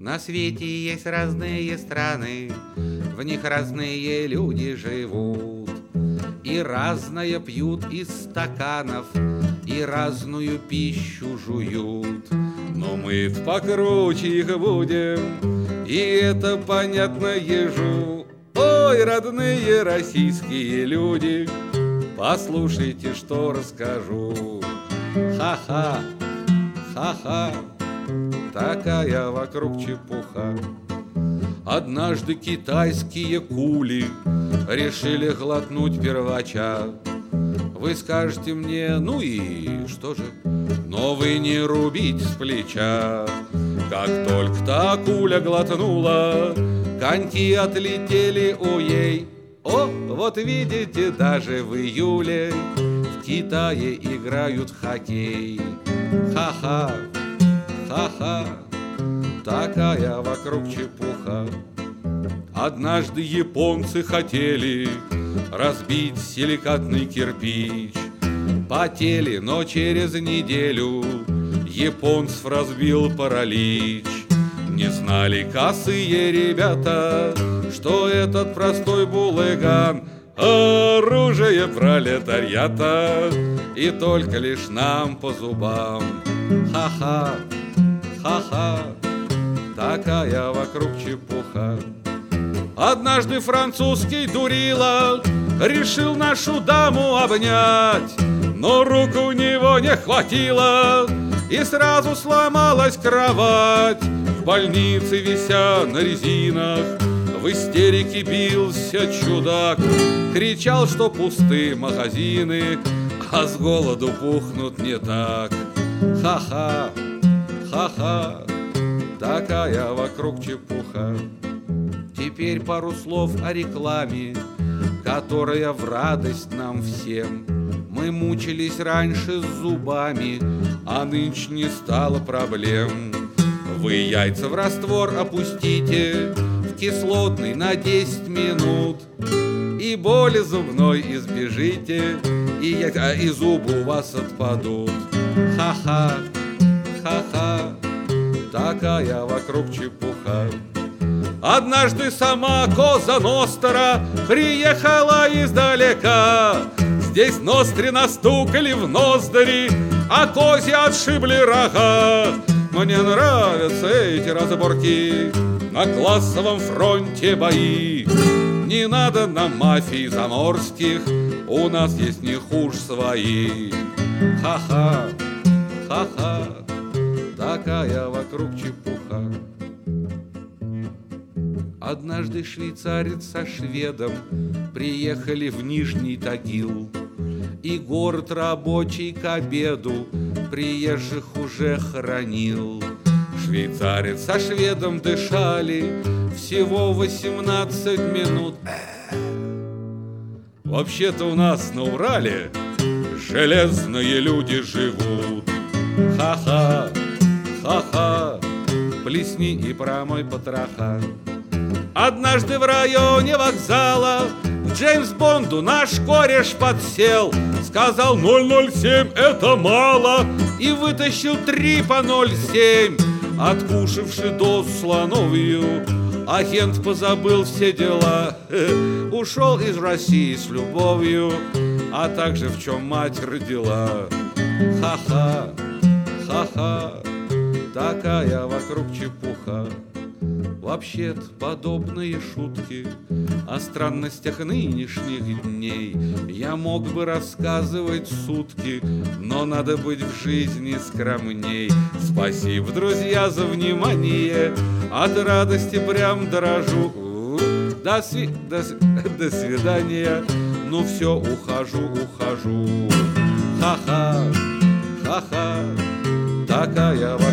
На свете есть разные страны, в них разные люди живут, и разное пьют из стаканов, и разную пищу жуют. Но мы покруче их будем, и это понятно ежу. Ой, родные российские люди, послушайте, что расскажу. Ха-ха, ха-ха, такая вокруг чепуха. Однажды китайские кули решили глотнуть первача. Вы скажете мне, ну и что же? Но вы не рубите с плеча. Как только та куля глотнула, коньки отлетели у ей. О, вот видите, даже в июле в Китае играют в хоккей. Ха-ха, ха-ха, такая вокруг чепуха. Однажды японцы хотели разбить силикатный кирпич. Потели, но через неделю японцев разбил паралич. Не знали косые ребята, что этот простой булыган оружие пролетариата, и только лишь нам по зубам. Ха-ха, ха-ха, такая вокруг чепуха. Однажды французский дурила решил нашу даму обнять, но рук у него не хватило, и сразу сломалась кровать. В больнице, вися на резинах, в истерике бился чудак. Кричал, что пусты магазины, а с голоду пухнут не так. Ха-ха, ха-ха, такая вокруг чепуха. Теперь пару слов о рекламе, которая в радость нам всем. Мы мучились раньше с зубами, а нынче не стало проблем. Вы яйца в раствор опустите, в кислотный на 10 минут, и боли зубной избежите, и зубы у вас отпадут. Ха-ха, ха-ха, такая вокруг чепуха. Однажды сама Коза Ностра приехала издалека. Здесь ностри настукали в ноздри, а козе отшибли рога. Мне нравятся эти разборки, на классовом фронте бои. Не надо нам мафий заморских, у нас есть не хуже свои. Ха-ха, ха-ха, такая вокруг чепуха. Однажды швейцарец со шведом приехали в Нижний Тагил, и город рабочий к обеду приезжих уже хоронил. Швейцарец со шведом дышали всего 18 минут. Вообще-то у нас на Урале железные люди живут. Ха-ха, ха-ха, плесни и промой потроха. Однажды в районе вокзала к Джеймс Бонду наш кореш подсел. Сказал 007 это мало, и вытащил 3 по 0,7. Откушавши дозу слоновью, агент позабыл все дела. Ушел из России с любовью, а также в чем мать родила. Ха-ха, ха-ха, такая вокруг чепуха. Вообще-то подобные шутки о странностях нынешних дней я мог бы рассказывать сутки, но надо быть в жизни скромней. Спасибо, друзья, за внимание, от радости прям дорожу. До свидания, ну все, ухожу. Ха-ха, ха-ха, такая